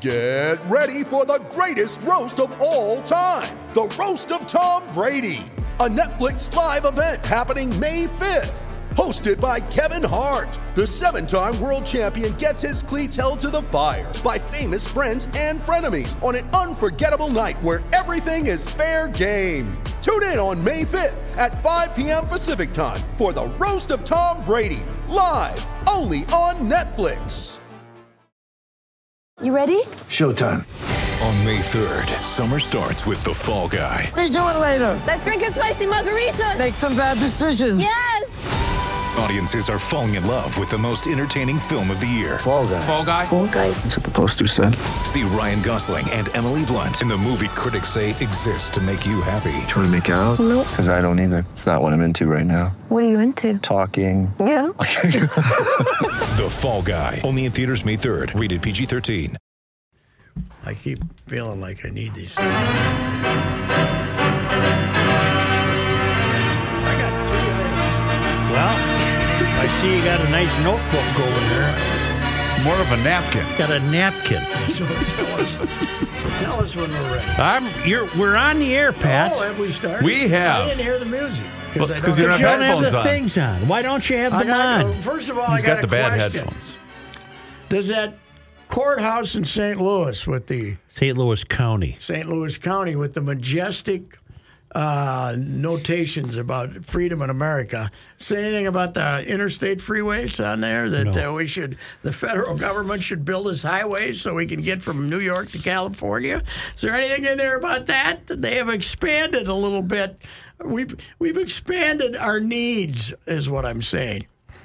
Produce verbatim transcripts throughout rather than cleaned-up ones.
Get ready for the greatest roast of all time, the Roast of Tom Brady, a Netflix live event happening May fifth. Hosted by Kevin Hart, the seven-time world champion gets his cleats held to the fire by famous friends and frenemies on an unforgettable night where everything is fair game. Tune in on May fifth at five p.m. Pacific time for the Roast of Tom Brady, live only on Netflix. You ready? Showtime. On May third, summer starts with The Fall Guy. Let's do it later. Let's drink a spicy margarita. Make some bad decisions. Yes! Audiences are falling in love with the most entertaining film of the year. Fall Guy. Fall Guy? Fall Guy. That's what the poster said. See Ryan Gosling and Emily Blunt in the movie critics say exists to make you happy. Trying to make it out? Nope. Because I don't either. It's not what I'm into right now. What are you into? Talking. Yeah. The Fall Guy. Only in theaters May third. Rated P G thirteen. I keep feeling like I need these things. I got three items. Well, I see you got a nice notebook going there. More of a napkin. Got a napkin. So tell us, so tell us when we're ready. I'm, you're, we're on the air, Pat. Oh, have we started? We have. I didn't hear the music. Well, it's 'cause you don't you have don't have headphones the on. things on. Why don't you have I them got, on? First of all, He's I got, got the a bad question. headphones. Does that courthouse in Saint Louis with the Saint Louis County. Saint Louis County with the majestic uh, notations about freedom in America say anything about the interstate freeways on there that No. uh, we should, the federal government should build us highways so we can get from New York to California? Is there anything in there about that? They have expanded a little bit. We've we've expanded our needs, is what I'm saying.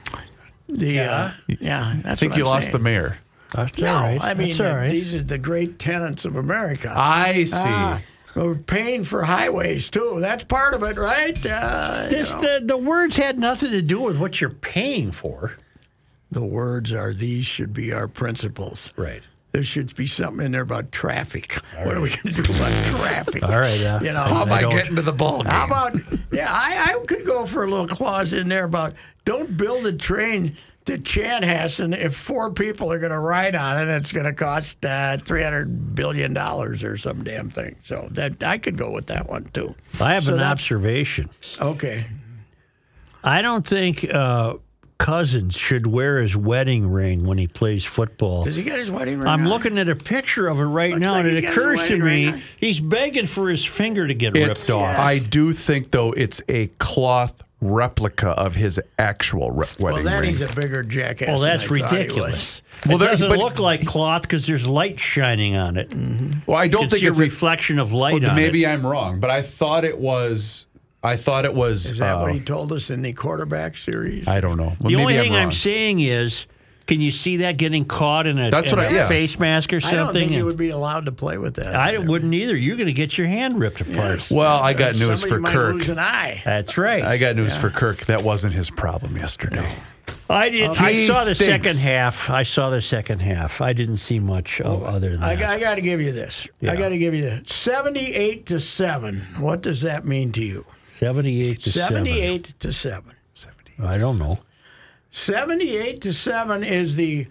The yeah, uh, yeah that's I think what you I'm lost saying. the mayor. That's No, all right. I mean, That's all right. these are the great tenets of America. I see. Ah, we're paying for highways, too. That's part of it, right? Uh, This, you know. the, the words had nothing to do with what you're paying for. The words are, these should be our principles. Right. There should be something in there about traffic. What are we going to do about traffic? All right. Uh, You know, How I about don't- getting to the ball game? How about, yeah, I, I could go for a little clause in there about don't build a train to Chanhassen if four people are going to ride on it. It's going to cost uh, three hundred billion dollars or some damn thing. So that I could go with that one, too. I have So an that's- observation. Okay. I don't think uh, Cousins should wear his wedding ring when he plays football. Does he get his wedding ring I'm on? looking at a picture of it right Looks now, like and he's it got his occurs to wedding me ring on. he's begging for his finger to get It's, ripped off. I do think, though, it's a cloth replica of his actual re- Well, wedding then ring. he's a bigger jackass. Well, than that's I thought he was. ridiculous. Well, it there- doesn't but- look like cloth because there's light shining on it. well, I You don't can think see a it's a reflection of light well, on maybe it. I'm wrong, but I thought it was. I thought it was. Is that uh, what he told us in the quarterback series? I don't know. Well, The maybe only I'm thing wrong. I'm saying is, can you see that getting caught in a, That's in what I- a yeah. face mask or I something? don't think you And would be allowed to play with that. I wouldn't either. You're going to get your hand ripped apart. Well, I got news Somebody for might Kirk. lose an eye. That's right. I got news for Kirk. That wasn't his problem yesterday. I did. I He saw the stinks. second half. I saw the second half. I didn't see much of other than I, that. I got to give you this. Yeah. I got to give you this. seventy-eight to seven. What does that mean to you? Seventy-eight to seventy-eight to seven. seven. I don't know. seventy-eight to seven is the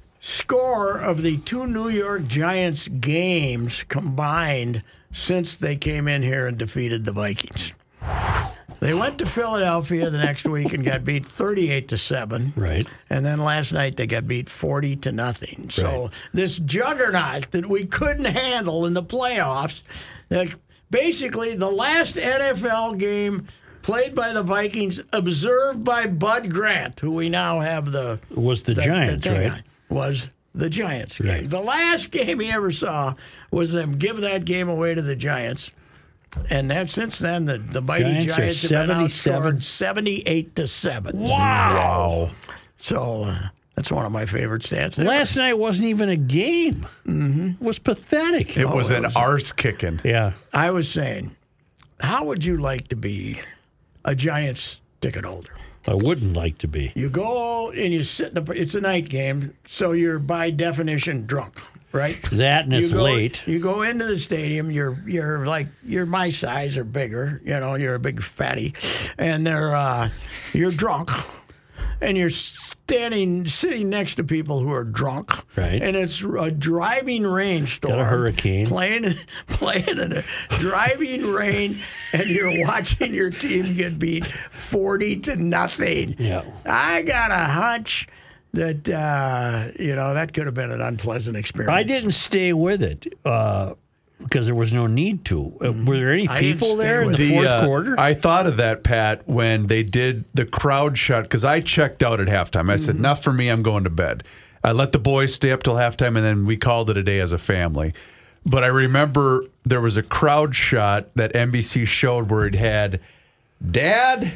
score of the two New York Giants games combined since they came in here and defeated the Vikings. They went to Philadelphia the next week and got beat thirty-eight to seven. Right. And then last night they got beat forty to nothing. So Right. this juggernaut that we couldn't handle in the playoffs, that basically the last N F L game played by the Vikings, observed by Bud Grant, who we now have the Was the, the- Giants, the thing right? on, was the Giants game. Right. The last game he ever saw was them give that game away to the Giants. And that since then, the, the mighty Giants are Giants have been seventy-seven. outscored seventy-eight to seven. Wow. So uh, that's one of my favorite stats. ever. Last night wasn't even a game. Mm-hmm. It was pathetic. It was it an was- arse kicking. yeah. I was saying, how would you like to be a Giants ticket holder? I wouldn't like to be. You go and you sit in a, it's a night game, so you're by definition drunk, right? That and it's you go, late. You go into the stadium, you're you're like you're my size or bigger, you know, you're a big fatty, and they're uh, you're drunk, and you're standing, sitting next to people who are drunk. Right. And it's a driving rain storm. Got a hurricane. Playing, playing in a driving rain, and you're watching your team get beat forty to nothing. Yeah. I got a hunch that, uh, you know, that could have been an unpleasant experience. I didn't stay with it uh, because there was no need to. Uh, were there any I didn't people stay there in with the, The, fourth uh, quarter? I thought of that, Pat, when they did the crowd shut, because I checked out at halftime. I said, enough for me, I'm going to bed. I let the boys stay up till halftime, and then we called it a day as a family. But I remember there was a crowd shot that N B C showed where it had Dad,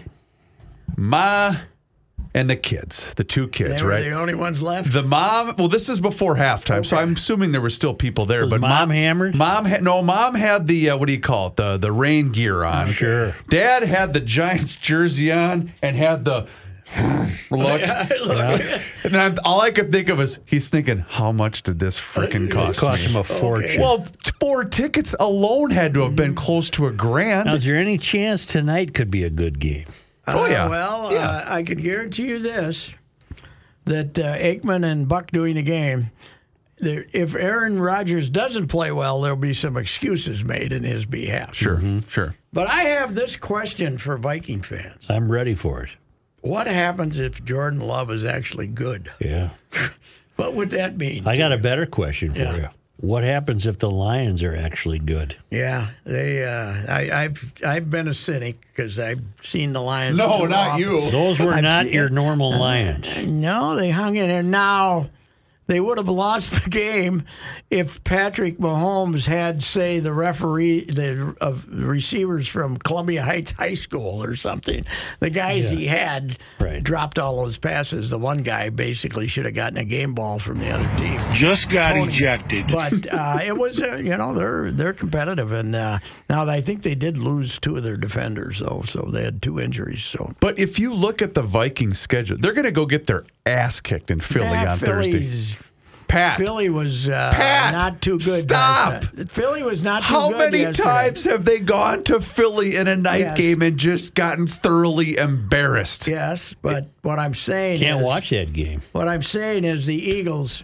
Ma, and the kids, the two kids, They were right? the only ones left. The mom, well, this is before halftime, so Okay. I'm assuming there were still people there. Was but Mom hammered? Mom had no. Mom had the uh, what do you call it? The the rain gear on. Sure. Dad had the Giants jersey on and had the look. And I'm, all I could think of is he's thinking, how much did this freaking It cost cost me? him a fortune. Well, four tickets alone had to have been close to a grand. Now, is there any chance tonight could be a good game? Oh, yeah. Uh, well, Yeah. uh, I could guarantee you this, that uh, Aikman and Buck doing the game, there, if Aaron Rodgers doesn't play well, there'll be some excuses made in his behalf. Sure, sure. But I have this question for Viking fans. I'm ready for it. What happens if Jordan Love is actually good? Yeah. What would that mean? I got a better question for Yeah. you. What happens if the Lions are actually good? Yeah, they. Uh, I, I've I've been a cynic because I've seen the Lions. No, too not often. you. Those were I've not seen- your normal Lions. No, they hung in there. Now, they would have lost the game if Patrick Mahomes had, say, the referee, the uh, receivers from Columbia Heights High School or something. The guys he had Right. dropped all those passes. The one guy basically should have gotten a game ball from the other team. Just got Tony. ejected. But uh, it was, uh, you know, they're they're competitive, and uh, now I think they did lose two of their defenders, though, so they had two injuries. So But if you look at the Vikings schedule, they're going to go get their ass kicked in Philly Yeah, on Philly's- Thursday. Pat, Philly was uh, Pat, not too good. stop. last night. Philly was not too how good many yesterday. times have they gone to Philly in a night Yes. game and just gotten thoroughly embarrassed? Yes, but what I'm saying Can't is, watch that game. What I'm saying is the Eagles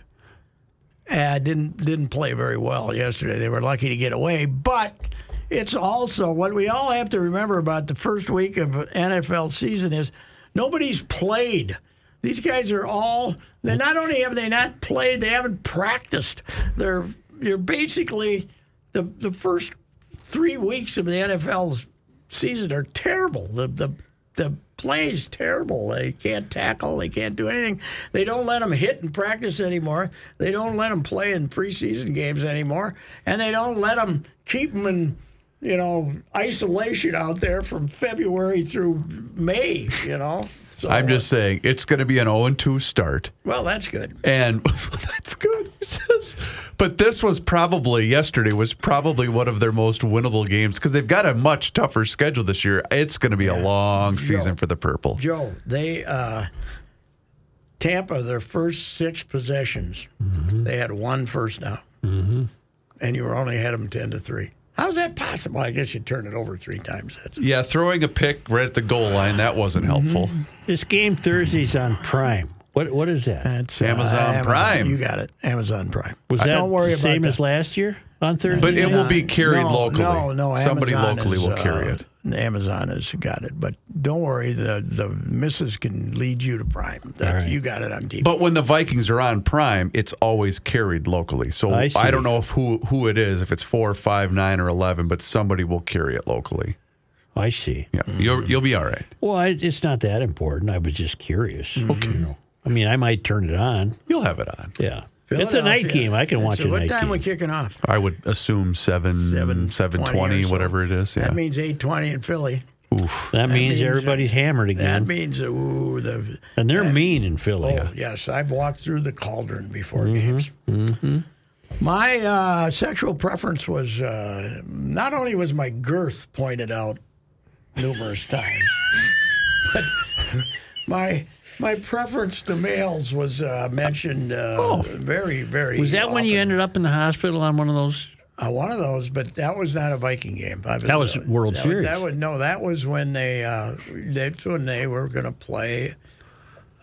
uh, didn't didn't play very well yesterday. They were lucky to get away, but it's also what we all have to remember about the first week of N F L season is nobody's played. These guys are all. They not only have they not played, they haven't practiced. They're you're basically the the first three weeks of the N F L's season are terrible. The the the play's terrible. They can't tackle. They can't do anything. They don't let them hit in practice anymore. They don't let them play in preseason games anymore, and they don't let them keep them in, you know, isolation out there from February through May. You know. So, I'm just saying it's going to be an oh and two start. well, that's good. And that's good. He says. But this was probably, yesterday was probably one of their most winnable games because they've got a much tougher schedule this year. It's going to be a long season for the Purple. Joe, they uh, Tampa, their first six possessions, they had one first down, mm-hmm. and you were only had them ten to three. How's that possible? I guess you turn it over three times. That's Yeah, throwing a pick right at the goal line, that wasn't helpful. This game Thursday's on Prime. What What is that? That's Amazon Prime. You got it, Amazon Prime. Was that Don't worry the same about as that. last year on Thursday? But it will be carried no, locally. No, no, Somebody Amazon locally is, will carry uh, it. Amazon has got it, but don't worry. The the missus can lead you to Prime. That, All right. You got it on T V. But when the Vikings are on Prime, it's always carried locally. So I I, see. don't know if who who it is, if it's four, five, nine, or eleven, but somebody will carry it locally. I see. Yeah, you'll you'll be all right. Well, I, it's not that important. I was just curious. Okay. You know, I mean, I might turn it on. You'll have it on. Yeah. It's a night Philadelphia. game. I can watch So a what night time game. we kicking off? I would assume seven, Seven seven twenty twenty, or so. whatever it is. Yeah. That means eight twenty in Philly. that, means means, everybody's hammered That again. means ooh the and they're mean in Philly. oh yes, I've walked through the cauldron before games. Mm-hmm. My uh, sexual preference was uh, not only was my girth pointed out numerous times, but my my preference to males was uh, mentioned uh, very very. Was that when you often. ended up in the hospital on one of those? Uh, one of those, but that was not a Viking game. I That was World that Series. Was, that was no. That was when they. Uh, that's when they were going to play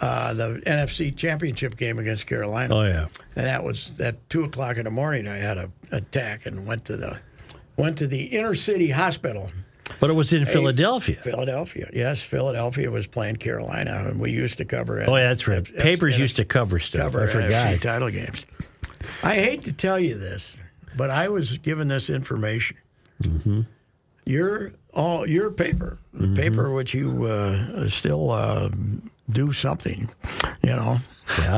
uh, the N F C Championship game against Carolina. Oh, yeah. And that was at two o'clock in the morning. I had a attack and went to the went to the inner city hospital. But it was in Philadelphia. Philadelphia, yes. Philadelphia was playing Carolina, and we used to cover it. Oh, yeah, that's right. Papers used to cover stuff. Cover I N F C forgot. title games. I hate to tell you this, but I was given this information. Mm-hmm. Your all your paper, the Mm-hmm. paper which you uh, still uh, do something, you know, Yeah.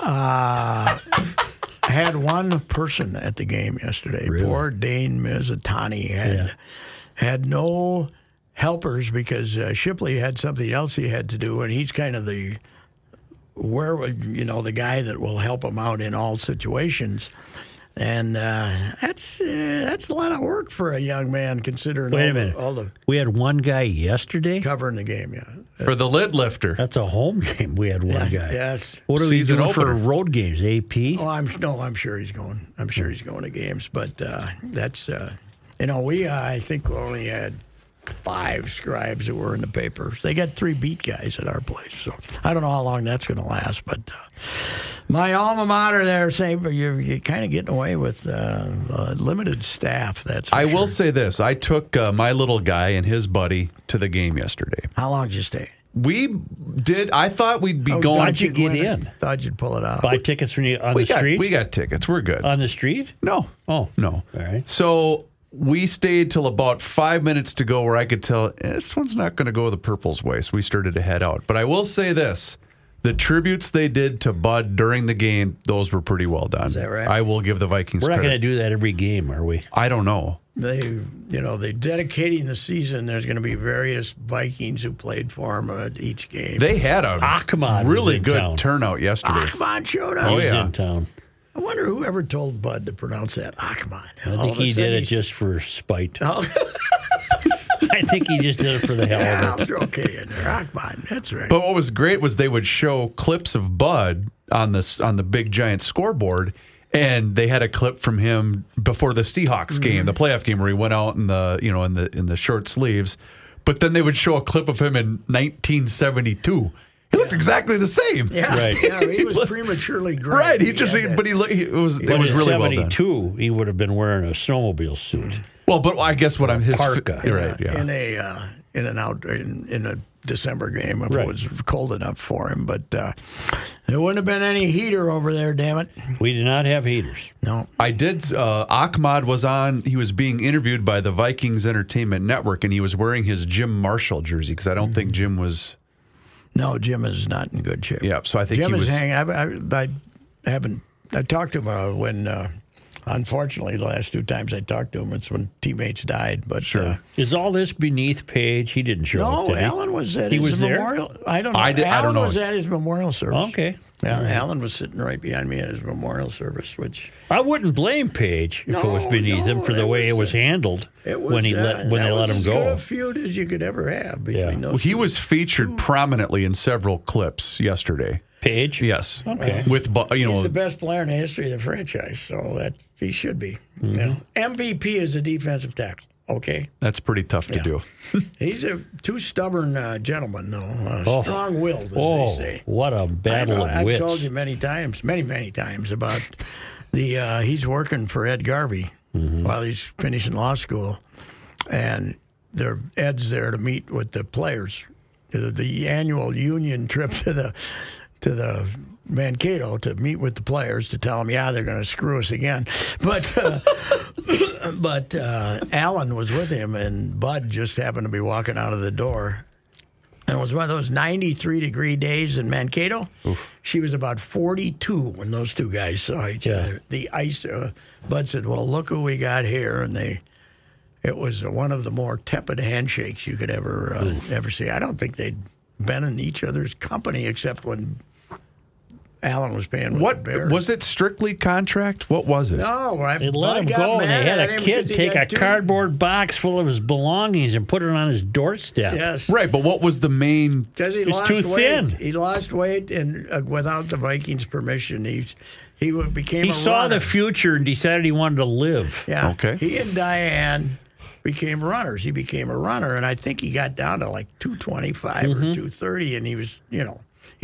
had one person at the game yesterday. Really? Poor Dane Mizutani had Yeah. had no helpers because uh, Shipley had something else he had to do, and he's kind of the where would you know the guy that will help him out in all situations. And uh, that's uh, that's a lot of work for a young man, considering Wait all a minute. The, all the We had one guy yesterday. covering the game. Yeah, For the lid lifter. That's a home game. We had one yeah, guy. yes. What are we Season doing for opener. road games? A P? Oh, I'm no, I'm sure he's going. I'm sure he's going to games, but uh, that's uh, you know we uh, I think we only had five scribes that were in the papers. They got three beat guys at our place, so I don't know how long that's going to last. But uh, my alma mater there, say, but you're, you're kind of getting away with uh, uh, limited staff. That's for I will sure. say this. I took uh, my little guy and his buddy to the game yesterday. How long did you stay? We did. I thought we'd be Oh, going. thought you you'd get win it. in? Thought you'd pull it out. Buy tickets from you on we the got, street? We got tickets. We're good. On the street? no. Oh. No. All right. So we stayed till about five minutes to go where I could tell eh, this one's not going to go the Purple's way. So we started to head out. But I will say this. The tributes they did to Bud during the game, those were pretty well done. Is that right? I will give the Vikings We're not credit. going to do that every game, are we? I don't know. They, you know, they dedicating the season. There's going to be various Vikings who played for them at each game. They had a Ahmad was really in good town. turnout yesterday. Ahmad showed up. Oh, He's yeah. in town. I wonder who ever told Bud to pronounce that Ahmad. I All think of a he sudden did it he's- just for spite. Oh, I think he just did it for the hell yeah, of I'll it. throw K in there. Ahmad, that's right. But what was great was they would show clips of Bud on this on the big giant scoreboard, and they had a clip from him before the Seahawks game, Mm-hmm. the playoff game where he went out in the you know in the in the short sleeves. But then they would show a clip of him in nineteen seventy-two. He looked exactly the same. yeah, Right. yeah, he was prematurely gray. Right. He just had he, that- but he looked- he- it was it But was in really well done. seventy-two, he would have been wearing a snowmobile suit. Well, but I guess what I'm his Parka. You're right. Yeah. in a uh, in an out in, in a December game if Right. it was cold enough for him. But uh, there wouldn't have been any heater over there. Damn it! We did not have heaters. No. I did. Uh, Ahmad was on. He was being interviewed by the Vikings Entertainment Network, and he was wearing his Jim Marshall jersey because I don't think Jim was. No, Jim is not in good shape. Yeah, so I think Jim he is was. hanging. I, I, I haven't. I talked to him uh, when, uh, unfortunately, the last two times I talked to him, it's when teammates died. But Sure. uh, Is all this beneath Page? He didn't show up, no, did he? Alan was at He his was there? memorial. I don't know. I did- I Alan don't know. was at his memorial service. Okay. Yeah, Alan was sitting right behind me at his memorial service, which I wouldn't blame Page if it was No, beneath him no, for the it way it was, was handled it was when he uh, let when that they let was him as good go. a feud as you could ever have between Yeah. those. Well, he two. was featured prominently in several clips yesterday. Page? Yes. Okay. With bu- you He's know, the best player in the history of the franchise, so that he should be. Mm-hmm. You know? M V P is a defensive tackle. Okay, that's pretty tough to Yeah. do. he's a too stubborn uh, gentleman, though. Uh, Oh. Strong-willed, as Oh, they say. what a battle I, of I've wits. told you many times, many many times about the. Uh, he's working for Ed Garvey Mm-hmm. while he's finishing law school, and there Ed's there to meet with the players. The, the annual union trip to the to the Mankato to meet with the players to tell them, yeah, they're going to screw us again. But uh, but uh, Alan was with him, and Bud just happened to be walking out of the door. And it was one of those ninety-three degree days in Mankato. She was about forty-two when those two guys saw each Yeah. other. The ice, uh, Bud said, well, look who we got here. And they, it was one of the more tepid handshakes you could ever uh, ever see. I don't think they'd been in each other's company except when Alan was paying with What the Bears. was it? Strictly contract? What was it? No, I, They let Bud him got go, and mad they had at a him kid 'cause he take a got two- cardboard box full of his belongings and put it on his doorstep. Yes. Right, but what was the main? Because he He's lost too weight. thin. He lost weight, and uh, without the Vikings' permission, he he w- became. He a saw runner. the future and decided he wanted to live. Yeah. Okay. He and Diane became runners. He became a runner, and I think he got down to like two twenty-five Mm-hmm. or two thirty, and he was, you know,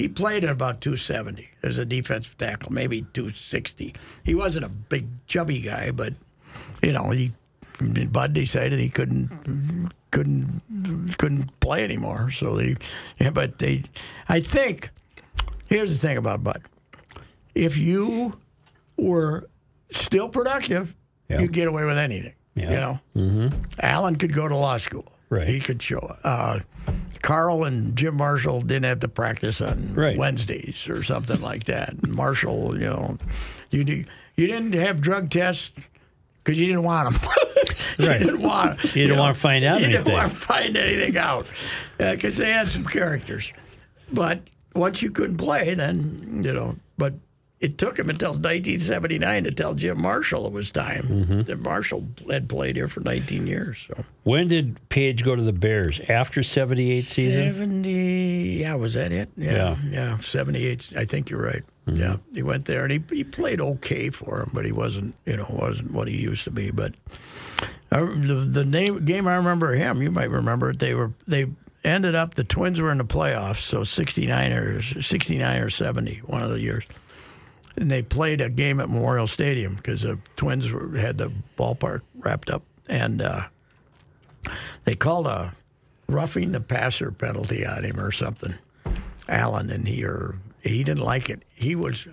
he played at about two seventy as a defensive tackle, maybe two sixty. He wasn't a big, chubby guy, but, you know, he Bud decided he couldn't couldn't couldn't play anymore. So they, yeah, but they, I think, here's the thing about Bud. If you were still productive, Yeah. you'd get away with anything. Yeah. You know, mm-hmm. Alan could go to law school. Right. He could show up. Uh, Carl and Jim Marshall didn't have to practice on Right. Wednesdays or something like that. And Marshall, you know, you did, you didn't have drug tests because you didn't want them. you Right. didn't want. You didn't want to find out You anything. didn't want to find anything out because they had some characters. But once you couldn't play, then you know. But it took him until nineteen seventy-nine to tell Jim Marshall it was time. Mm-hmm. That Marshall had played here for nineteen years. So When did Page go to the Bears? After seventy-eight season? seventy, yeah, was that it? Yeah, Yeah. yeah, seventy-eight. I think you're right. Mm-hmm. Yeah, he went there and he he played okay for him, but he wasn't, you know, wasn't what he used to be. But I, the the name, game I remember him, you might remember it. They were they ended up the Twins were in the playoffs, so sixty-nine or sixty-nine or seventy, one of the years. And they played a game at Memorial Stadium because the Twins were, had the ballpark wrapped up. And uh, they called a roughing the passer penalty on him or something. Allen, and he or he didn't like it. He was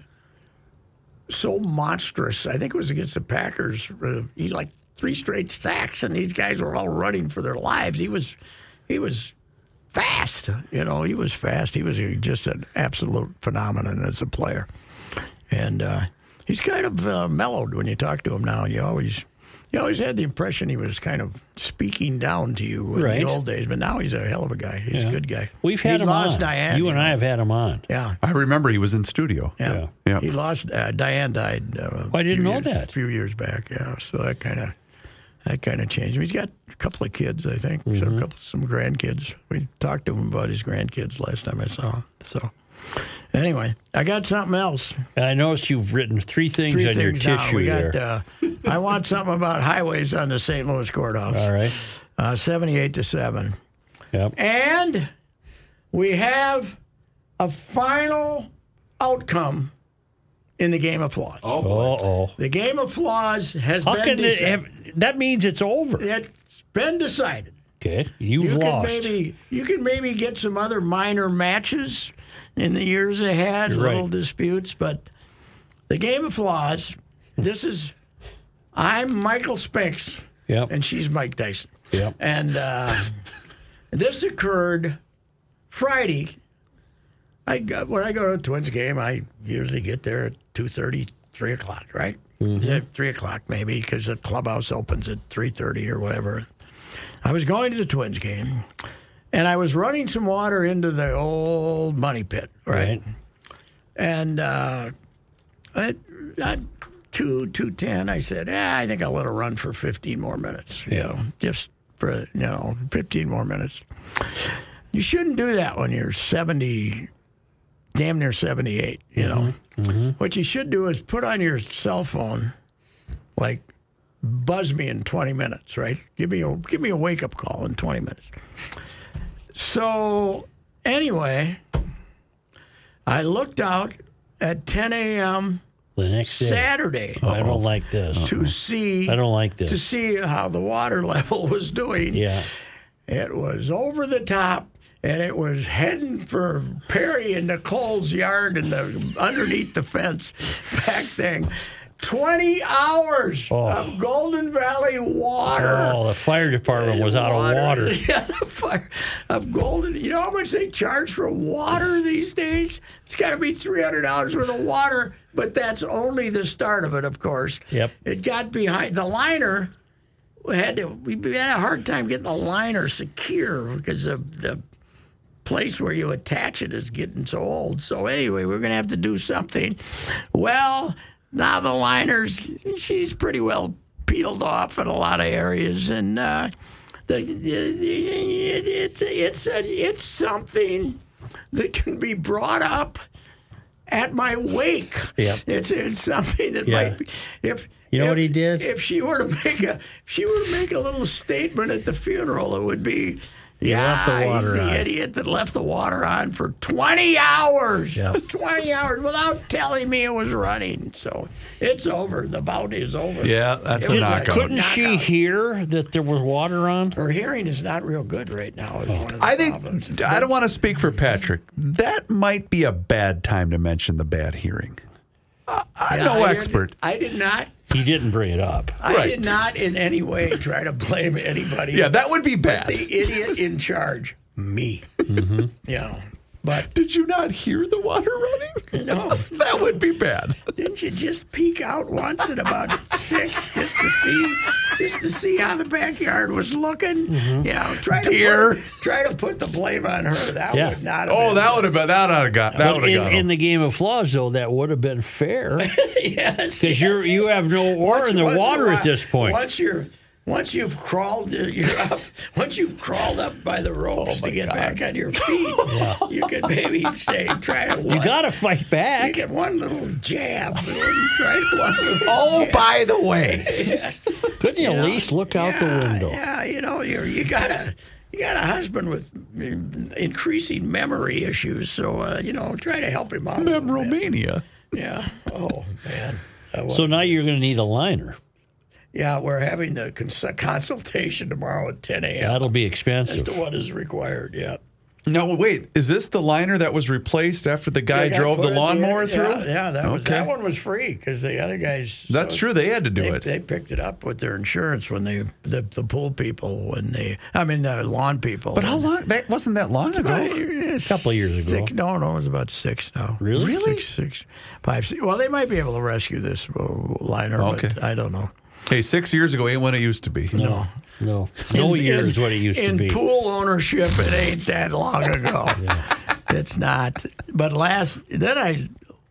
so monstrous. I think it was against the Packers. Uh, he like three straight sacks, and these guys were all running for their lives. He was, he was fast. You know, he was fast. He was just an absolute phenomenon as a player. And uh, he's kind of uh, mellowed when you talk to him now. You always, you always had the impression he was kind of speaking down to you in Right. the old days, but now he's a hell of a guy. He's Yeah. a good guy. We've had he him lost on. Diane. you you and know. I have had him on. Yeah. I remember he was in studio. Yeah. Yeah. Yeah. He lost. Uh, Diane died. Uh, Oh, I didn't few know years- that. A few years back. Yeah. So that kind of that kind of changed him. He's got a couple of kids, I think. So Mm-hmm. a couple, some grandkids. We talked to him about his grandkids last time I saw him. So anyway, I got something else. I noticed you've written three things Three on your things down. tissue We got. there. Uh, I want something about highways on the Saint Louis courthouse. All right. Uh, Seventy-eight to seven. Yep. And we have a final outcome in the game of flaws. Oh, oh. The game of flaws has How been can it decided. have, that means it's over. It's been decided. Okay. You've You lost. can maybe you can maybe get some other minor matches in the years ahead, You're little right. disputes, but the game of flaws. This is I'm Michael Spinks, Yep. and she's Mike Tyson. Yep. And uh, this occurred Friday. I got, when I go to a Twins game, I usually get there at two thirty, three o'clock, right? Yeah, three o'clock maybe, because the clubhouse opens at three thirty or whatever. I was going to the Twins game, and I was running some water into the old money pit, right? Right. And uh, at, at two two ten, I said, "Yeah, I think I'll let it run for fifteen more minutes. You Yeah. know, just for you know, fifteen more minutes." You shouldn't do that when you're seventy, damn near seventy-eight. You know, what you should do is put on your cell phone, like, buzz me in twenty minutes, right? Give me a give me a wake up call in twenty minutes. So anyway, I looked out at ten a.m. The next day. Saturday I don't like this. to see I don't like this. to see how the water level was doing. Yeah. It was over the top, and it was heading for Perry and Nicole's yard and the underneath the fence back thing. Twenty hours Oh. of Golden Valley water. Oh, the fire department was out of water. Yeah, the fire of Golden. You know how much they charge for water these days? It's got to be three hundred dollars worth of water, but that's only the start of it, of course. Yep. It got behind the liner. We had to. We had a hard time getting the liner secure because the the place where you attach it is getting so old. So anyway, we're going to have to do something. Well, now the liner's, she's pretty well peeled off in a lot of areas, and uh, the, it, it's it's a, it's something that can be brought up at my wake. Yep. It's it's something that Yeah. might be if. You know if, what he did? If she were to make a, if she were to make a little statement at the funeral, it would be, He yeah, left the water he's the on. idiot that left the water on for twenty hours. Yep. twenty hours without telling me it was running. So it's over. The bout is over. Yeah, that's It a was knockout. Couldn't she knockout. hear that there was water on? Her hearing is not real good right now. Is one of the I think problems. I don't want to speak for Patrick. That might be a bad time to mention the bad hearing. I, I'm Yeah, no I did- expert. I did not. He didn't bring it up. I Right. did not in any way try to blame anybody. Yeah, that would be bad. The idiot in charge, me. Mm-hmm. You know, but Did you not hear the water running? No. That would be bad. didn't you just peek out once at about six just to see, just to see how the backyard was looking? Mm-hmm. You know, try to Dear. put, try to put the blame on her. That Yeah. would not. Have Oh, been, that would have been that would have got that would in, have got in him. the game of flaws, though, that would have been fair yes. because you're you have no ore in the Once- once water in a at this while- point. Once you're once you've crawled you're up once you've crawled up by the ropes to get back on your feet, you can maybe say try to You one, got to fight you back. get one little jab. Try to one little Oh, jab. by the way, Yes. Couldn't you at least look out the Yeah, window? Yeah, you know, you you got a you got a husband with increasing memory issues, so uh, you know, try to help him out. a little bit. Romania. Yeah. Oh man. That was- So now you're going to need a liner. yeah, we're having the cons- consultation tomorrow at ten a.m. That'll be as expensive. to what is required. Yeah. No, wait. Is this the liner that was replaced after the guy Yeah, drove put the it there. lawnmower Yeah, through? Yeah, that was Okay. that one was free because the other guys. That's true. They had to do They, it. they picked it up with their insurance when they the, the pool people when they I mean the lawn people. But how long? That wasn't that long ago. A couple of years ago. Six, no, no, it was about six now. Really? Really? Six, six, five, six. Well, they might be able to rescue this uh, liner, Okay. but I don't know. Hey, six years ago ain't what it used to be. No. No, no In- year in- is what it used in to be. pool ownership, it ain't that long ago. It's not. But last, then I,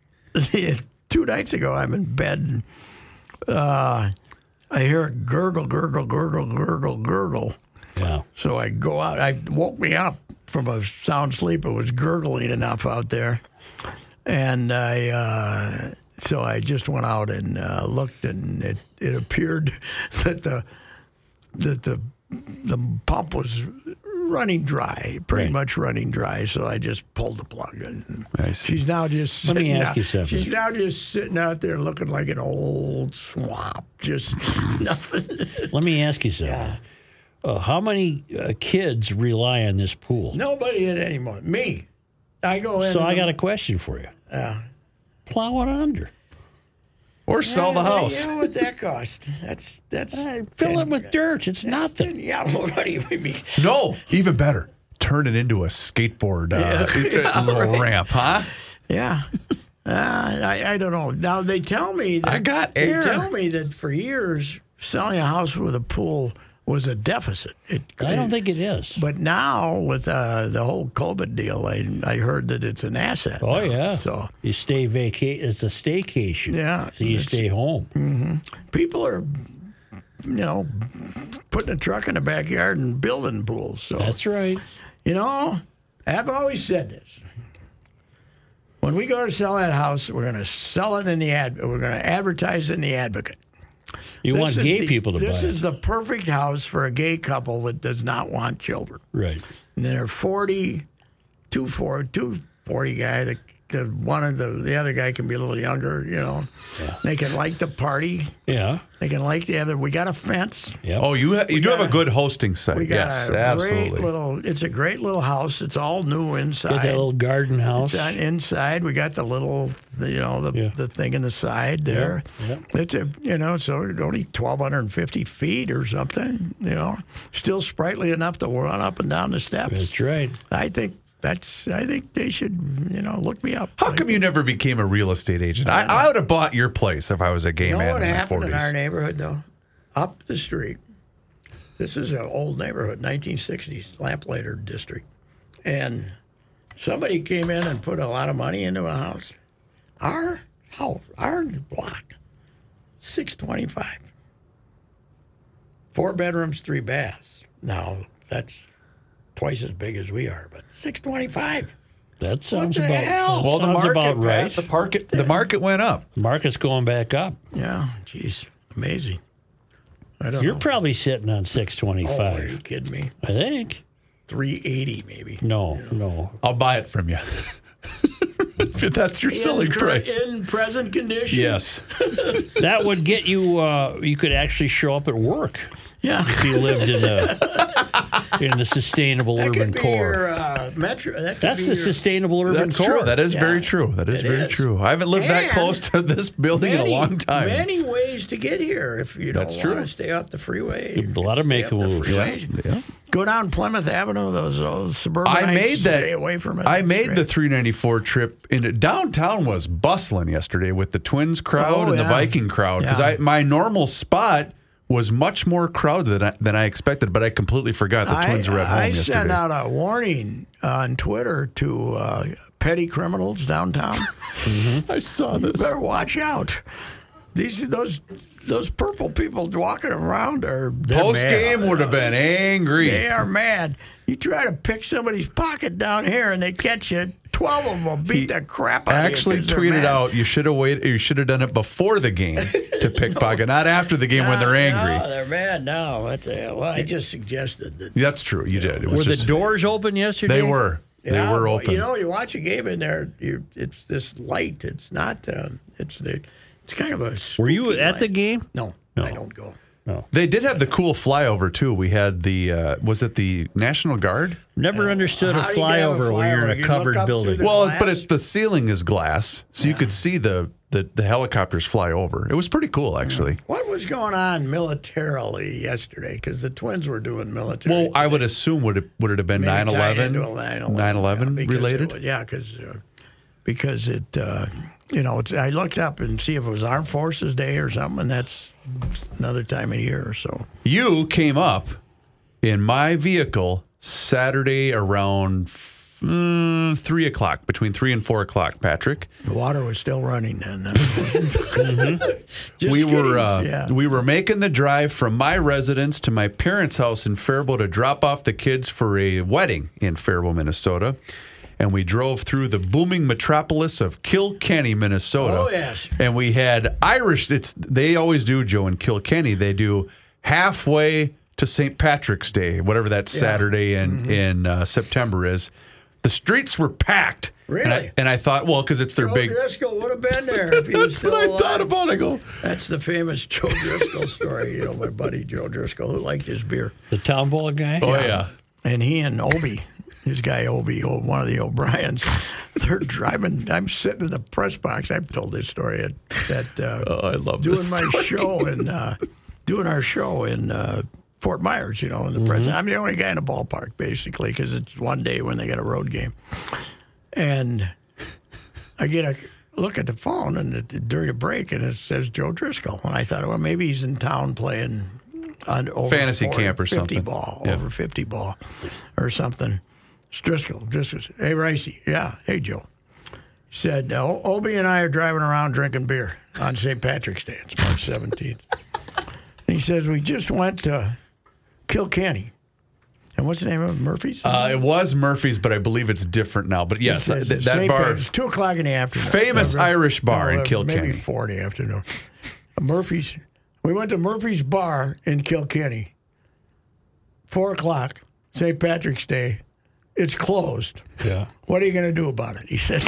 two nights ago, I'm in bed. And, uh, I hear a gurgle, gurgle, gurgle, gurgle, gurgle. Yeah. So I go out. I woke me up from a sound sleep. It was gurgling enough out there, and I. Uh, so I just went out and uh, looked, and it, it appeared that the that the the pump was running dry, pretty Right. much running dry. So I just pulled the plug, and I see. she's now just Let me sitting ask out, you something. She's now just sitting out there looking like an old swamp, just nothing. Let me ask you something. Uh, how many uh, kids rely on this pool? Nobody in anymore. Me, I go in. So and I got I'm- a question for you. Yeah. Plow it under. Or sell the Yeah, house. You know what that cost? That's that's Uh, fill it with dirt. It's nothing. Yeah, well, what do you mean? No, even better. Turn it into a skateboard uh, Yeah, little right. ramp, huh? Yeah. Uh, I, I don't know. Now they tell me that I got air. They tell me that for years selling a house with a pool was a deficit. It, I don't think it is. But now with uh, the whole COVID deal, I I heard that it's an asset. Oh now. yeah. So you stay vacate. It's a staycation. Yeah, So you it's- stay home. people are, you know, putting a truck in the backyard and building pools. So That's right. You know, I've always said this. When we go to sell that house, we're going to sell it in the ad. We're going to advertise in the Advocate. You This want is gay the- people to buy This it. is the perfect house for a gay couple that does not want children. Right. And they're forty, two four, two forty guy. The, the one of the the other guy can be a little younger. You know, they can like the party. Yeah. They can like the other. We got a fence. Yep. Oh, you ha- you do got have a a- good hosting site. We got Yes, a absolutely. great little. It's a great little house. It's all new inside. Get that little garden house. It's on inside. We got the little, the, you know, the Yeah. the thing in the side there. yeah. It's a, you know, so only twelve fifty feet or something. You know, still sprightly enough to run up and down the steps. That's right. I think that's. I think they should, you know, look me up. How come you never became a real estate agent? I, I would have bought your place if I was a gay You know man what in my happened forties. in our neighborhood though? Up the street. This is an old neighborhood, nineteen sixties, Lamplighter district, and somebody came in and put a lot of money into a house. Our house, our block, six twenty-five. Four bedrooms, three baths. Now that's twice as big as we are, but six twenty-five. That sounds the about. hell? Well, Well, the sounds market, about right. Pat, the market, the market went up. Market's going back up. Yeah, geez, amazing. I don't You're know. probably sitting on six Oh, are you twenty-five. kidding me? I think. three eighty maybe. No, no. I'll buy it from you. If that's your selling in, price. In present condition? Yes. That would get you, uh, you could actually show up at work Yeah. if you lived in the, in the sustainable That urban could be core. your uh, metro. That could That's be the your, sustainable urban That's core. true. That is Yeah. very true. That is It very is. true. I haven't lived that And close to this building many, in a long time. Many ways to get here if you don't That's want true. to stay off the freeway. A lot of Stay make up the moves. freeways. Yeah. Go down Plymouth Avenue, those, those suburbanites. I made that. Stay away from it. I That's made great. the three ninety-four trip. In downtown was bustling yesterday with the Twins crowd Oh, and the yeah. Viking crowd because Yeah. I my normal spot was much more crowded than I, than I expected, but I completely forgot the Twins I, were at home I yesterday. sent out a warning on Twitter to uh, petty criminals downtown. I saw this. Better watch out. These those those purple people walking around are Post game would have been angry. they are mad. You try to pick somebody's pocket down here and they catch you. Twelve of them will beat He the crap out I of you. actually 'cause they're tweeted mad. out you should have waited. You should have done it before the game to pickpocket, not after the game when they're angry. No, they're mad now. What the hell? Well, I just suggested that. That's true. You did. It was Were just- the doors open yesterday? They were. They Yeah, were well, open. You know, you watch a game in there. You, it's this light. It's not. Uh, it's the. It's kind of a. Were you spooky at light. the game? No, No. I don't go. No. They did have the cool flyover too. We had the uh, was it the National Guard? Never understood a How do you get a flyover when you're flyover? in You a look covered up through building. the- Well, glass? but it, the ceiling is glass, so you could see the, the the helicopters fly over. It was pretty cool, actually. What was going on militarily yesterday? Because the Twins were doing military. Well, I would assume would it would it have been Maybe nine tied eleven? into a nine eleven, nine eleven yeah, because related? it was- yeah, because uh, because it uh, you know it's, I looked up and see if it was Armed Forces Day or something, and that's another time of year or so. You came up in my vehicle Saturday around mm, three o'clock, between three and four o'clock. Patrick, The water was still running then. Uh, Just we kidding, were uh, yeah. we were making the drive from my residence to my parents' house in Faribault to drop off the kids for a wedding in Faribault, Minnesota. And we drove through the booming metropolis of Kilkenny, Minnesota. Oh, yes. And we had Irish. It's they always do, Joe, in Kilkenny. They do halfway to Saint Patrick's Day, whatever that Saturday in Mm-hmm. in uh, September is. The streets were packed. Really? And I, and I thought, well, because it's their Joe big. Driscoll would have been there if he was That's still what I alive. thought about. I go, That's the famous Joe Driscoll story. You know, my buddy Joe Driscoll, who liked his beer. The town ball guy? oh yeah. And he and Obi, his guy Obi, oh, one of the O'Briens, they're driving. I'm sitting in the press box. I've told this story at, at uh, Oh, I love doing this my story. show in uh, doing our show in uh, Fort Myers. You know, in the press. I'm the only guy in the ballpark basically because it's one day when they got a road game, and I get a look at the phone and it, during a break and it says Joe Driscoll, and I thought, well, maybe he's in town playing on over Fantasy forty, camp or fifty something. ball, Yeah. over fifty ball, or something. It's Driscoll, Driscoll. Hey, Ricey. Yeah. Hey, Joe. He said, uh, Obi and I are driving around drinking beer on Saint Patrick's Day. It's March seventeenth. And he says, we just went to Kilkenny. And what's the name of it? Murphy's? Uh, it was Murphy's, but I believe it's different now. But yes, He says th- it's that Saint bar. Pat- It's two o'clock in the afternoon. Famous Uh, Irish bar in uh, Kilkenny. Maybe four in the afternoon. Murphy's. We went to Murphy's Bar in Kilkenny. Four o'clock, Saint Patrick's Day. It's closed. Yeah. What are you going to do about it? He said.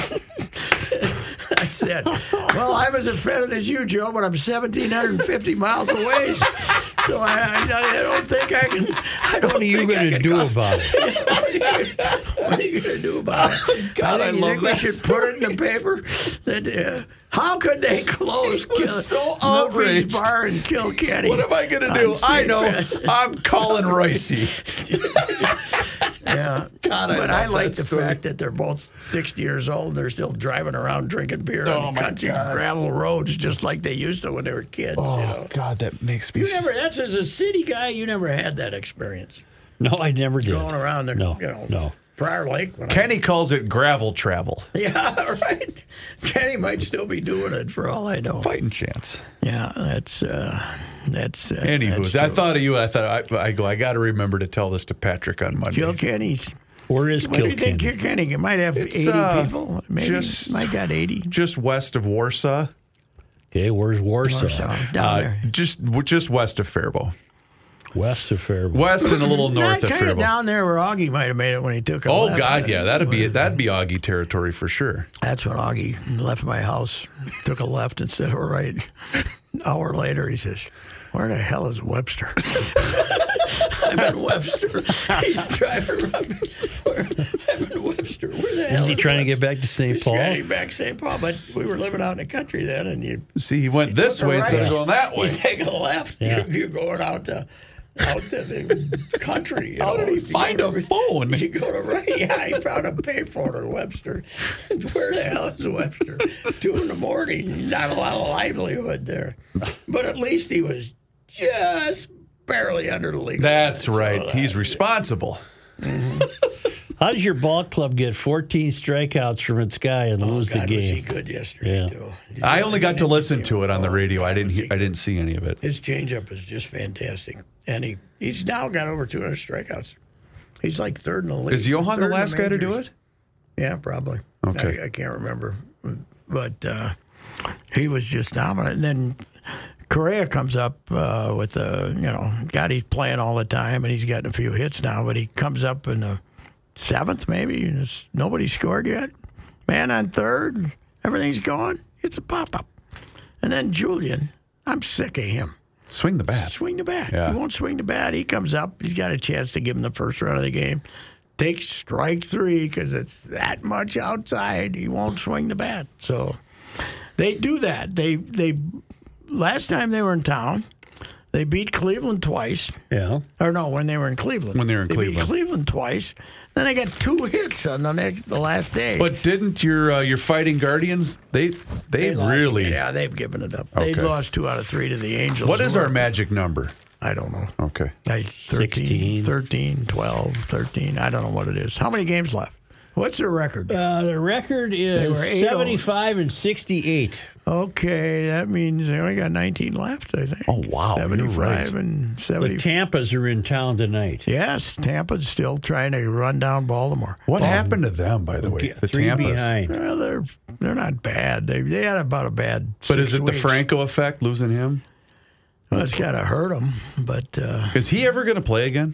I said, well, I'm as offended as you, Joe, but I'm one thousand seven hundred fifty miles away. So I, I, I don't think I can. I don't What are you think I going to can do go- about it? what are you, what are you going to do about it? God, I, I think, you love think that we should story. put it in the paper. That uh, how could they close was Kil- so Murphy's outraged. Bar in Kilkenny? What am I going to on do? I Saint know. Pat- I'm calling Ricey. Yeah, God, I but love I like that the story. fact that they're both sixty years old. And they're still driving around drinking beer Oh, on my country God. gravel roads, just like they used to when they were kids. Oh, you know? God, that makes me. You never. That's as a city guy. You never had that experience No, I never did. going around there. No, you know, no. Prior Lake. When I- Kenny calls it gravel travel. yeah, right. Kenny might still be doing it for all I know. Fighting chance. Yeah, that's uh, that's. Uh, Anywho, that's I true. thought of you. I thought I, I go. I got to remember to tell this to Patrick on Monday. Kilkenny's. Where is What do you think Kilkenny? Kilkenny? It might have It's, eighty uh, people. Maybe just- might got eighty. Just west of Warsaw. Okay, where's Warsaw? Warsaw, down Uh, there. just just west of Faribault. West of Faribault. West and a little north of kind of Faribault. down there where Augie might have made it when he took a Oh left. God, yeah, that'd be that'd be Augie territory for sure. That's when Augie left my house, took a left instead of a right. An hour later, he says, "Where the hell is Webster?" I'm in Webster. He's driving around. I'm in Webster. Where the hell Is he trying to get back to Saint He's Paul? getting back to Saint Paul, but we were living out in the country then, and you See, he went this took a way instead right. of going that way. You take a left. Yeah. You're, you're going out to out to the country. You How know. did he You find go a to- phone? You go to right. Yeah, he found a payphone in Webster. Where the hell is Webster? Two in the morning. Not a lot of livelihood there, but at least he was just barely under the legal. That's limit, right. so that- He's responsible. How does your ball club get fourteen strikeouts from its guy and Oh, lose God, the was he game? good yesterday Yeah. too? Did I you only see got to any listen of to it on the Oh, radio. I God, didn't. was He, he I didn't see any of it. His changeup is just fantastic, and he, he's now got over two hundred strikeouts. He's like third in the league. Is Johan the third in last guy to do majors. it? Yeah, probably. Okay. I, I can't remember, but uh, he was just dominant. And then Correa comes up uh, with a, you know, God, he's playing all the time, and he's gotten a few hits now. But he comes up in the seventh, maybe, and it's, nobody scored yet. Man on third, everything's going. It's a pop up, and then Julian, I'm sick of him. Swing the bat. Swing the bat. Yeah. He won't swing the bat. He comes up. He's got a chance to give him the first run of the game. Takes strike three because it's that much outside. He won't swing the bat. So they do that. They they last time they were in town, they beat Cleveland twice. Yeah. Or no, when they were in Cleveland. When they were in Beat Cleveland. Cleveland twice. Then they got two hits on the next the last day. But didn't your uh, your Fighting Guardians? They they, They lost- really. yeah, they've given it up. Okay. They lost two out of three to the Angels. What is who our are- magic number? I don't know. Okay. Like thirteen, sixteen. thirteen, twelve, thirteen. I don't know what it is. How many games left? What's their record? Uh, the record were is eight oh. seventy-five and sixty-eight. Okay, that means they only got nineteen left, I think. Oh, wow, you're seventy-five right. and The seventy. Tampas are in town tonight. Yes, Tampa's still trying to run down Baltimore. What Bal- happened to them, by the way? Get The three Tampas. behind. Well, they're they're not bad. They they had about a bad. But is six it the weeks. Franco effect, losing him? Well, it's got to hurt them, but uh, Is he ever going to play again?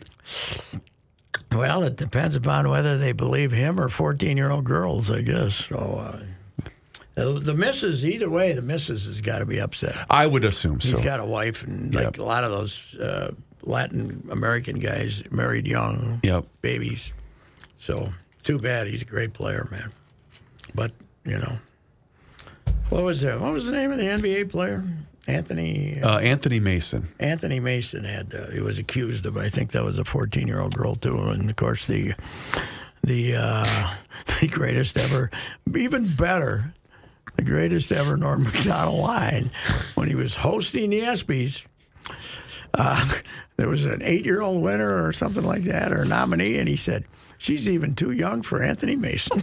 well, it depends upon whether they believe him or fourteen-year-old girls, I guess. So uh, the, the missus, either way, the missus has got to be upset. I would assume He's so. got a wife, and like Yep. a lot of those uh, Latin American guys married young, Yep. babies. So too bad. He's a great player, man. But you know, what was that? What was the name of the N B A player? Anthony Uh, Anthony Mason. Anthony Mason had. Uh, he was accused of. I think that was a fourteen-year-old girl too, and of course the the uh, the greatest ever, even better. The greatest ever Norm Macdonald line when he was hosting the ESPYs. Uh, there was an eight-year-old winner or something like that, or a nominee, and he said, "She's even too young for Anthony Mason."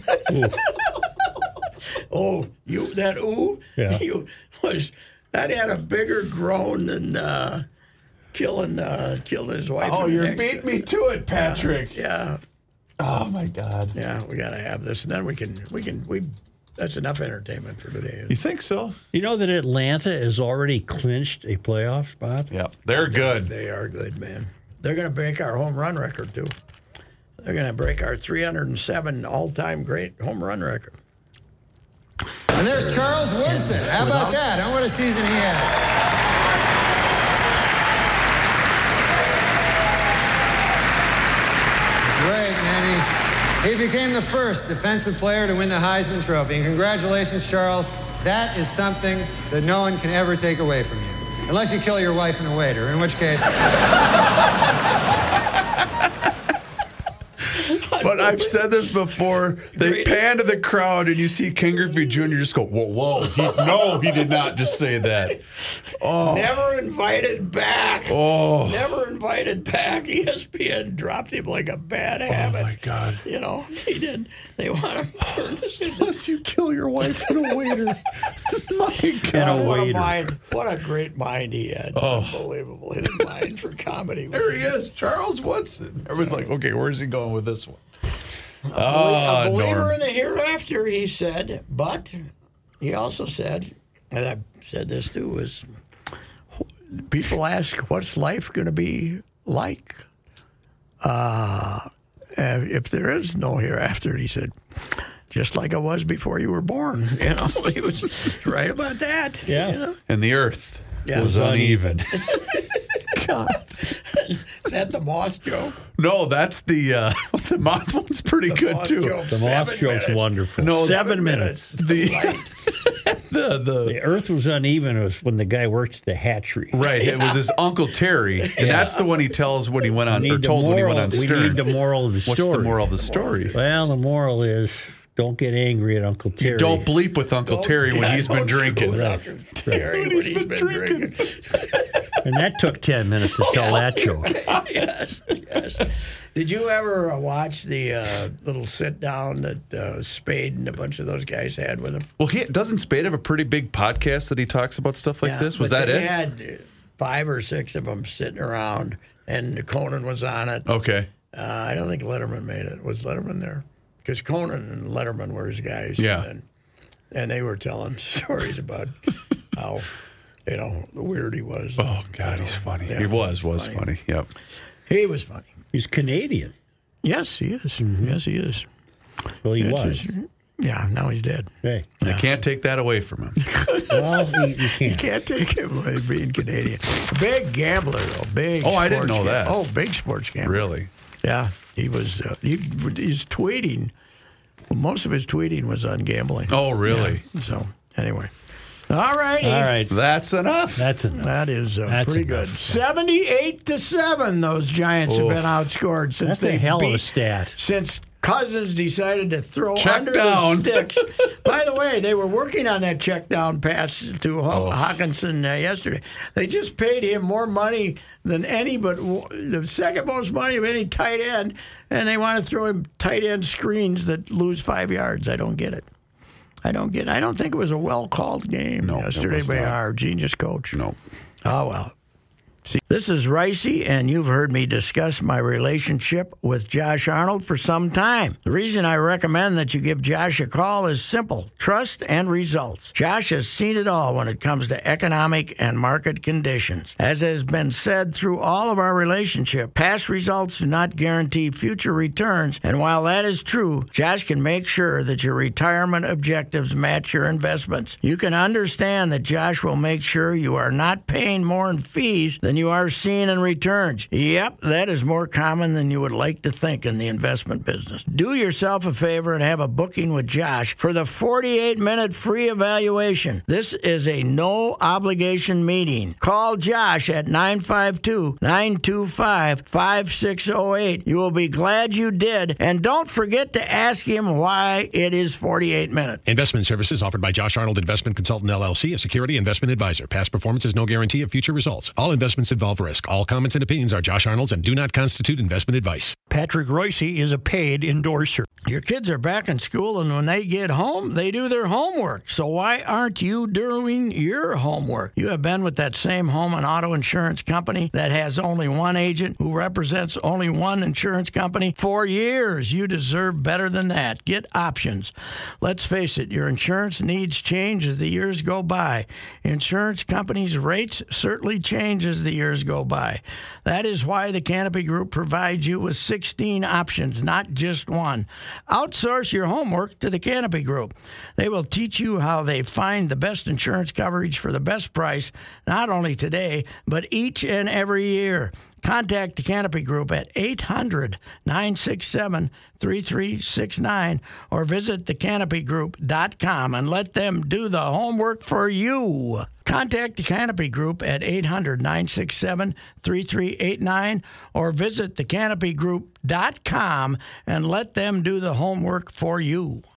Oh, you that ooh, Yeah. you was that had a bigger groan than uh, killing uh, killing his wife. Oh, in the you're neck. beating me to it, Patrick. Yeah, Oh my God. yeah, we gotta have this, and then we can we can we. That's enough entertainment for today. You think so? You know that Atlanta has already clinched a playoff spot? Yeah, they're good. They are good, man. They're going to break our home run record, too. They're going to break our three hundred seven all-time great home run record. And there's Charles Woodson. How about that? How what a season he had. Great, man. He, he became the first defensive player to win the Heisman Trophy. And congratulations, Charles. That is something that no one can ever take away from you. Unless you kill your wife and a waiter, in which case... But I've said this before. They Great. pan to the crowd, and you see Ken Griffey Junior just go, whoa, whoa. He, no, he did not just say that. Oh, Never invited back. oh, Never invited back. E S P N dropped him like a bad habit. oh my God. You know, he did. They want to turn this into... Unless you kill your wife and a waiter. My And God. a What a waiter. mind. What a great mind he had. Oh. Unbelievable. His mind for comedy. was- There he is, Charles Woodson. Everyone's like, okay, where's he going with this one? a Ah, believer Norm. in the hereafter, he said, but he also said, and I've said this too, is people ask, what's life going to be like uh, if there is no hereafter. He said, just like it was before you were born. You know, he was right about that. Yeah. You know? And the earth Yeah. was uneven. God. Is that the moth joke? No, that's the uh, the moth one's pretty The good moth too. joke. The moth Seven joke's minutes. wonderful. No, seven minutes. The, the the The earth was uneven was when the guy worked at the hatchery. right. It was his Uncle Terry, and that's the one he tells when he went on We or need the told when he moral- went on we Stern. need the moral of the What's story. the moral of the story? Well, the moral is don't get angry at Uncle Terry. Don't bleep with Uncle Terry when Yeah, he's been don't drinking. screw Uncle Terry when he's been drinking. And that took ten minutes to tell that joke. Yes, yes. Did you ever uh, watch the uh, little sit down that uh, Spade and a bunch of those guys had with him? Well, he doesn't Spade have a pretty big podcast that he talks about stuff like Yeah, this? Was but that they it? had five or six of them sitting around, and Conan was on it. Okay. Uh, I don't think Letterman made it. Was Letterman there? Because Conan and Letterman were his guys. Yeah. And, and they were telling stories about how, you know, weird he was. Oh God, he's funny. Yeah, he was was funny. funny. Yep. He was funny. He's Canadian. Yes, he is. Yes, he is. Well, he It's was. his- yeah, now he's dead. Hey. I can't take that away from him. Well, you, you You can't. can't take him away being Canadian. Big gambler, though. Big. Oh, I didn't sports know that. gam- Oh, big sports gambler. Really? Yeah, he was. Uh, he, he's tweeting. Well, most of his tweeting was on gambling. Oh, really? Yeah, so anyway, all righty. All right. That's enough. That's enough. That is uh, That's pretty enough. good. Seventy-eight to seven. Those Giants have Oof. been outscored since That's they a hell of a beat- stat. Since Cousins decided to throw Check under down. the sticks. By the way, they were working on that check down pass to Haw- Hawkinson uh, yesterday. They just paid him more money than any, but w- the second most money of any tight end, and they want to throw him tight end screens that lose five yards. I don't get it. I don't get it. I don't think it was a well called game No, it yesterday was by not. our genius coach. No. Oh, well. See, this is Ricey, and you've heard me discuss my relationship with Josh Arnold for some time. The reason I recommend that you give Josh a call is simple: trust and results. Josh has seen it all when it comes to economic and market conditions. As has been said through all of our relationship, past results do not guarantee future returns, and while that is true, Josh can make sure that your retirement objectives match your investments. You can understand that Josh will make sure you are not paying more in fees than you are seeing in returns. Yep, that is more common than you would like to think in the investment business. Do yourself a favor and have a booking with Josh for the forty-eight minute free evaluation. This is a no obligation meeting. Call Josh at nine five two, nine two five, five six zero eight. You will be glad you did, and don't forget to ask him why it is forty-eight minutes. Investment services offered by Josh Arnold Investment Consultant L L C, a security investment advisor. Past performance is no guarantee of future results. All investments involve risk. All comments and opinions are Josh Arnold's and do not constitute investment advice. Patrick Royce is a paid endorser. Your kids are back in school, and when they get home, they do their homework. So why aren't you doing your homework? You have been with that same home and auto insurance company that has only one agent who represents only one insurance company for years. You deserve better than that. Get options. Let's face it, your insurance needs change as the years go by. Insurance companies' rates certainly change as the years go by. That is why the Canopy Group provides you with sixteen options, not just one. Outsource your homework to the Canopy Group. They will teach you how they find the best insurance coverage for the best price, not only today, but each and every year. Contact the Canopy Group at eight hundred, nine six seven, three three six nine or visit the canopy group dot com and let them do the homework for you. Contact the Canopy Group at eight hundred, nine six seven, three three eight nine or visit the canopy group dot com and let them do the homework for you.